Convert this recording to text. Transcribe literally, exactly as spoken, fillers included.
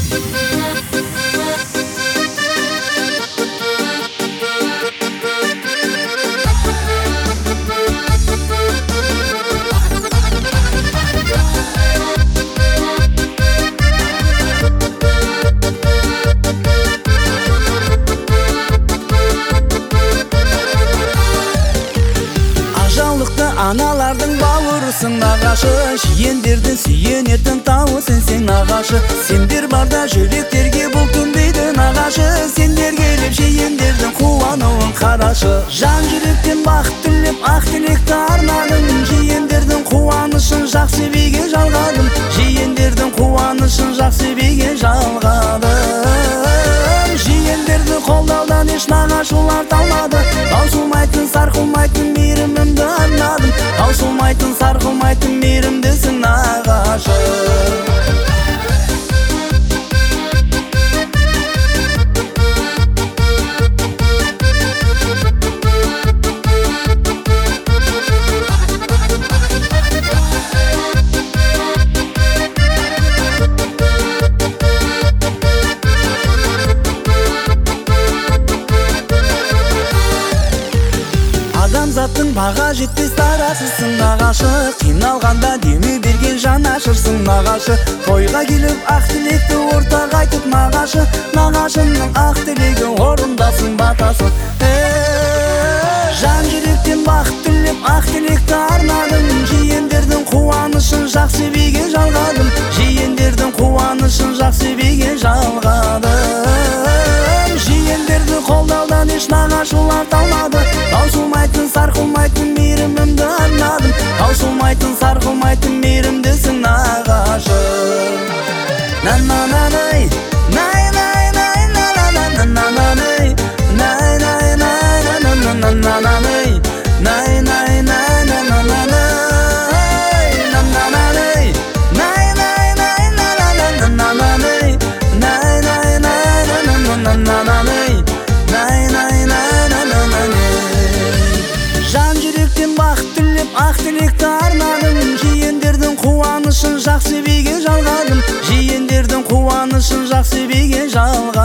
Аналардың бауырысың нағашы, жиендердің сүйенетін тауы сенсең нағашы. Сендер барда жүректерге бұл түнбейді нағашы, сендер келіп жиендердің қуануын қарашы. Жан жүректен бақыт тілеп ақ тілекті арнадым, жиендердің қуанышын жақсы биге жалғадым, жиендердің қуанышын жақсы биге жалғадым. Жиендерді қолдаудан еш нағашылар талмады, таусылмайтын сарқылмайтын мейірімімді арнадым, таусылмайтын сарқылмайтын мейірімдісің нағашы. Адамзаттың баға жетпес тарасысың нағашы, қиналғанда демеу берген жанашырсың нағашы. Тойға келіп ақ тілекті ортаға айтып нағашы, нағашымның ақ тілегі орындасың батасын. Жан жүректен бақыт тілеп ақ тілекті арнадым, жиендердің қуанышын жақсы биге жалғадым, жиендердің қуанышын жақсы биге жалғадым. Жиендерді қолдаудан еш нағашылар талмады, таусылмайтын сарқылмайтын мейірімімді арнадым, таусылмайтын сарқылмайтын мейірімдісің нағашы. На-на-на-най, най-най-най, на-на-на-на-на-най, най-най-най-на-на-на-на-най, най-най-най-на-на-на-най, на-на-на-най, най-най-най-на-на-на-на-най, най-най-най-на-на-на-на-най, най-най-най-на-на-на-най. Жан жүректен бақыт тілеп ақ тілекті арнадым, жиендердің қуанышын жақсы биге жалғадым, жиендердің қуанышын жақсы биге жалғадым.